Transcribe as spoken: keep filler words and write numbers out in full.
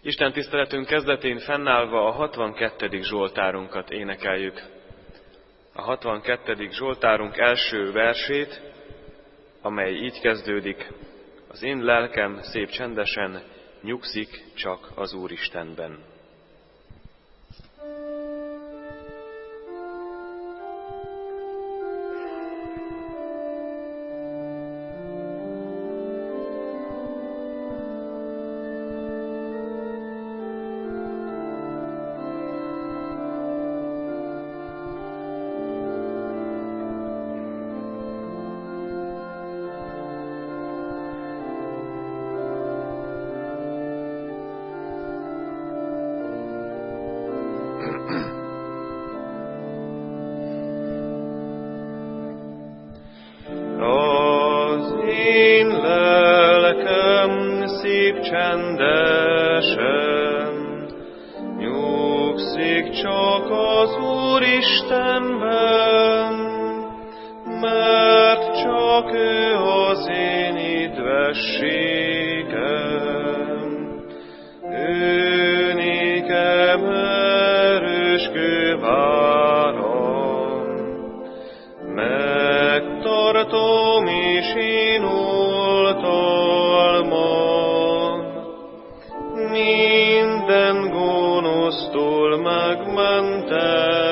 Isten tiszteletünk kezdetén fennállva a hatvankettedik Zsoltárunkat énekeljük. A hatvankettedik Zsoltárunk első versét, amely így kezdődik: az én lelkem szép csendesen nyugszik csak az Úristenben. Csendesen nyugszik csak az Úristenben, mert csak ő az én idvességem. Ő nékem erős kőváram, megtartom és én oltalmam. Minden gonosztól megmentem,